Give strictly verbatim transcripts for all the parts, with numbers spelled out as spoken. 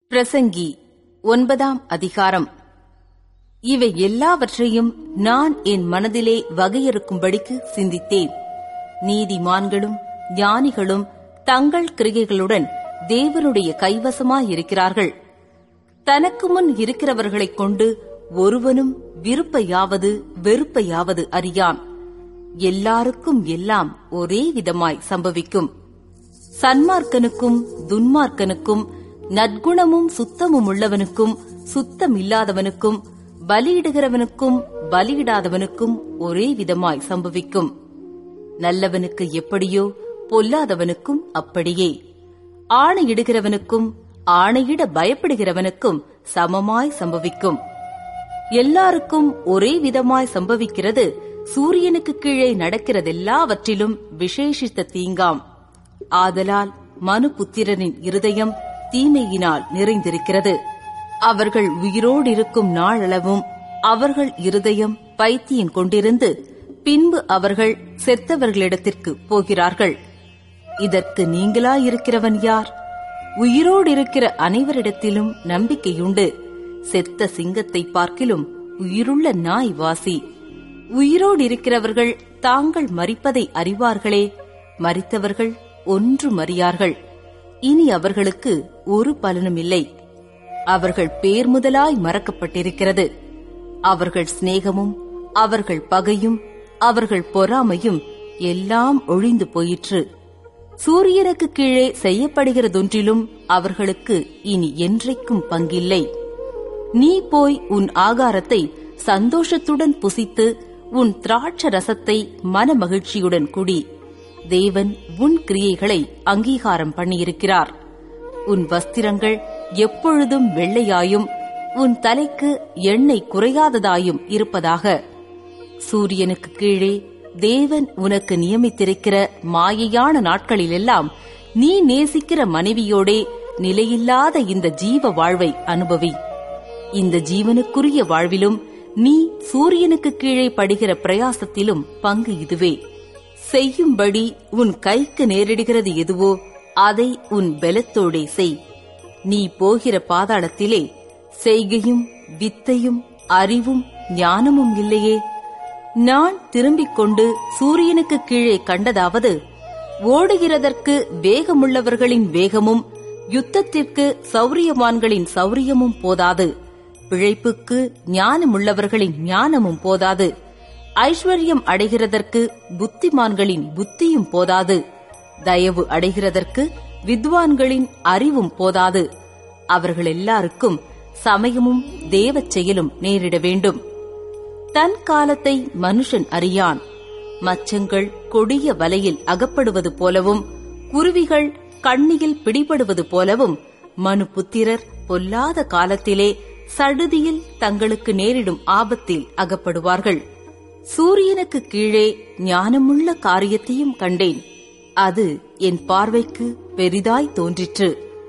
பிரசங்கி ஒன்பதாம் அதிகாரம். இவை எல்லாவற்றையும் நான் என் மனதிலே வகையறுக்கும்படிக்கு சிந்தித்தேன். நீதிமான்களும் ஞானிகளும் தங்கள் கிரியைகளுடன் தேவனுடைய கைவசமாயிருக்கிறார்கள். தனக்கு முன் இருக்கிறவர்களைக் கொண்டு ஒருவனும் விருப்பையாவது வெறுப்பையாவது அறியான். எல்லாருக்கும் எல்லாம் ஒரே விதமாய் சம்பவிக்கும். சன்மார்க்கனுக்கும் துன்மார்க்கனுக்கும், நற்குணமும் சுத்தமும் உள்ளவனுக்கும் சுத்தமில்லாதவனுக்கும், பலியிடுகிறவனுக்கும் பலியிடாதவனுக்கும் ஒரே விதமாய் சம்பவிக்கும். நல்லவனுக்கு எப்படியோ பொல்லாதவனுக்கும் அப்படியே. ஆணையிடுகிறவனுக்கும் ஆணையிட பயப்படுகிறவனுக்கும் சமமாய் சம்பவிக்கும். எல்லாருக்கும் ஒரே விதமாய் சம்பவிக்கிறது சூரியனுக்கு கீழே நடக்கிறதெல்லாவற்றிலும் விசேஷித்த தீங்காம். ஆதலால் மனுபுத்திரனின் இருதயம் தீமையினால் நிறைந்திருக்கிறது. அவர்கள் உயிரோடிருக்கும் நாளளவும் அவர்கள் இருதயம் பைத்தியம் கொண்டிருந்து பின்பு அவர்கள் செத்தவர்களிடத்திற்கு போகிறார்கள். இதற்கு நீங்களாயிருக்கிறவன் யார்? உயிரோடிருக்கிற அனைவரிடத்திலும் நம்பிக்கையுண்டு. செத்த சிங்கத்தை பார்க்கிலும் உயிருள்ள நாய் வாசி. உயிரோடிருக்கிறவர்கள் தாங்கள் மரிப்பதை அறிவார்களே, மரித்தவர்கள் ஒன்றும் அறியார்கள். இனி அவர்களுக்கு ஒரு பலனும் இல்லை. அவர்கள் பேர் முதலாய் மறக்கப்பட்டிருக்கிறது. அவர்கள் சிநேகமும் அவர்கள் பகையும் அவர்கள் பொறாமையும் எல்லாம் ஒழிந்து போயிற்று. சூரியனுக்கு கீழே செய்யப்படுகிறதொன்றிலும் அவர்களுக்கு இனி என்றைக்கும் பங்கில்லை. நீ போய் உன் ஆகாரத்தை சந்தோஷத்துடன் புசித்து உன் திராட்ச ரசத்தை மன மகிழ்ச்சியுடன் குடி. தேவன் உன் கிரியைகளை அங்கீகாரம் பண்ணியிருக்கிறார். உன் வஸ்திரங்கள் எப்பொழுதும் வெள்ளையாயும் உன் தலைக்கு எண்ணெய் குறையாததாயும் இருப்பதாக. சூரியனுக்கு கீழே தேவன் உனக்கு நியமித்திருக்கிற மாயையான நாட்களிலெல்லாம் நீ நேசிக்கிற மனைவியோடே நிலையில்லாத இந்த ஜீவ வாழ்வை அனுபவி. இந்த ஜீவனுக்குரிய வாழ்விலும் நீ சூரியனுக்கு கீழே படுகிற பிரயாசத்திலும் பங்கு இதுவே. செய்யும்படி உன் கைக்கு நேரிடுகிறது எதுவோ அதை உன் பலத்தோடே செய். நீ போகிற பாதாளத்திலே செய்கையும் வித்தையும் அறிவும் ஞானமும் இல்லையே. நான் திரும்பிக் கொண்டு சூரியனுக்கு கீழே கண்டதாவது, ஓடுகிறதற்கு வேகமுள்ளவர்களின் வேகமும் யுத்தத்திற்கு சௌரியவான்களின் சௌரியமும் போதாது. பிழைப்புக்கு ஞானமுள்ளவர்களின் ஞானமும் போதாது. ஐஸ்வர்யம் அடைகிறதற்கு புத்திமான்களின் புத்தியும் போதாது. தயவு அடைகிறதற்கு வித்வான்களின் அறிவும் போதாது. அவர்கள் எல்லாருக்கும் சமயமும் தேவச் செயலும் நேரிட வேண்டும். தன் காலத்தை மனுஷன் அறியான். மச்சங்கள் கொடிய வலையில் அகப்படுவது போலவும் குருவிகள் கண்ணியில் பிடிபடுவது போலவும் மனுபுத்திரர் பொல்லாத காலத்திலே சடுதியில் தங்களுக்கு நேரிடும் ஆபத்தில் அகப்படுவார்கள். சூரியனுக்கு கீழே ஞானமுள்ள காரியத்தையும் கண்டேன். அது என் பார்வைக்கு பெரிதாய் தோன்றிற்று.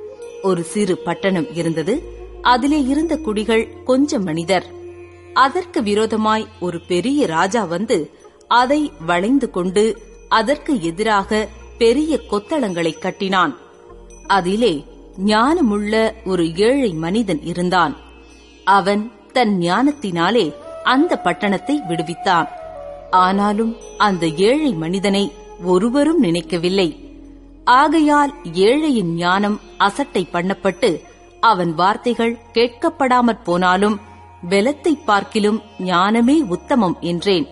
ஒரு சிறு பட்டணம் இருந்தது. அதிலே இருந்த குடிகள் கொஞ்சம் மனிதர். அதற்கு விரோதமாய் ஒரு பெரிய ராஜா வந்து அதை வளைந்து கொண்டு அதற்கு எதிராக பெரிய கொத்தளங்களை கட்டினான். அதிலே ஞானமுள்ள ஒரு ஏழை மனிதன் இருந்தான். அவன் தன் ஞானத்தினாலே அந்த பட்டணத்தை விடுவித்தான். ஆனாலும் அந்த ஏழை மனிதனை ஒருவரும் நினைக்கவில்லை. ஆகையால் ஏழையின் ஞானம் அசட்டை பண்ணப்பட்டு அவன் வார்த்தைகள் கேட்கப்படாமற் போனாலும் பலத்தை பார்க்கிலும் ஞானமே உத்தமம் என்றேன்.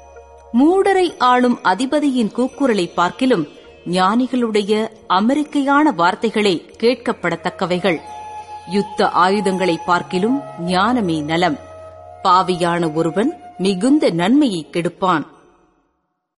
மூடரை ஆளும் அதிபதியின் கூக்குரலை பார்க்கிலும் ஞானிகளுடைய அமெரிக்கையான வார்த்தைகளே கேட்கப்படத்தக்கவைகள். யுத்த ஆயுதங்களை பார்க்கிலும் ஞானமே நலம். பாவியான ஒருவன் மிகுந்த நன்மையை கெடுப்பான்.